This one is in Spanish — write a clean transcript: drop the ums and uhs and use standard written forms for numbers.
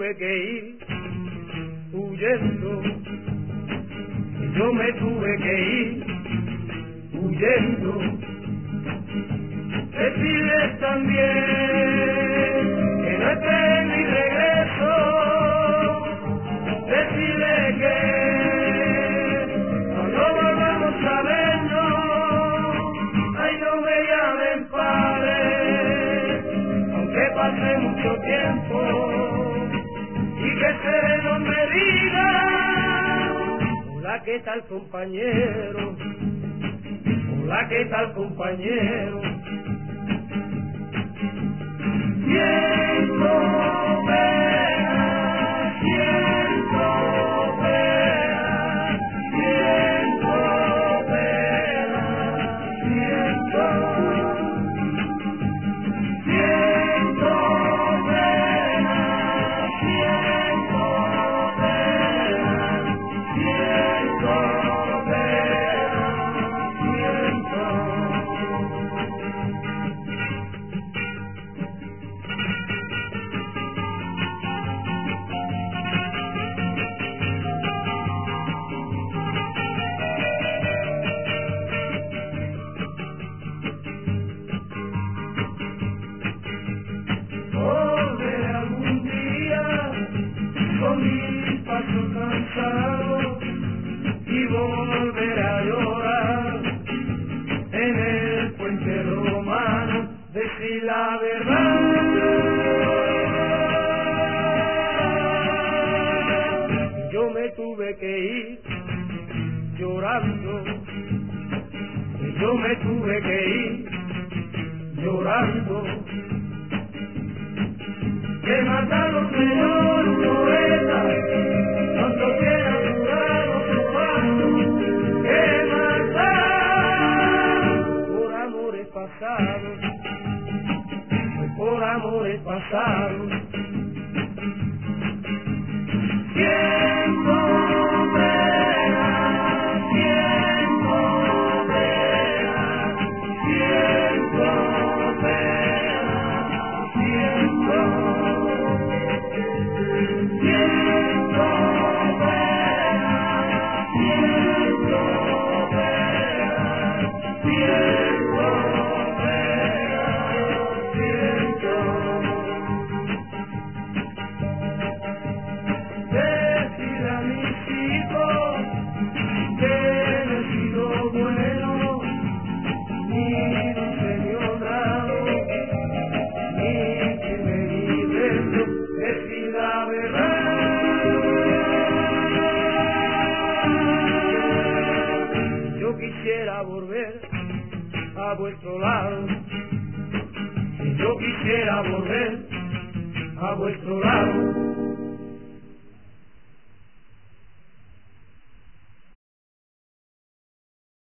tuve que ir huyendo, yo me tuve que ir huyendo. Decides también que no esté mi regreso, decide que cuando volvamos a vernos, ay, no me llamen padre, aunque pase mucho tiempo, y que sereno me diga, hola, ¿qué tal, compañero? Hola, ¿qué tal, compañero? Tiempo verá, tiempo verá, tiempo verá, tiempo verá, tiempo verá, tiempo volveré algún día con mi paso cansado y volveré a llorar en el puente romano, decir la verdad. Yo me tuve que ir llorando, yo me tuve que ir llorando. Que mataron señor poeta, cuando quiera jurado su paso, que mataron por amores pasados, por amores pasados. Tiempo verá, tiempo verá, tiempo verá, tiempo. Decir a mis hijos que no he sido bueno, ni dulce ni honrado, ni firme ni recto, decir la verdad. Yo quisiera volver a vuestro lado, yo quisiera volver a vuestro lado.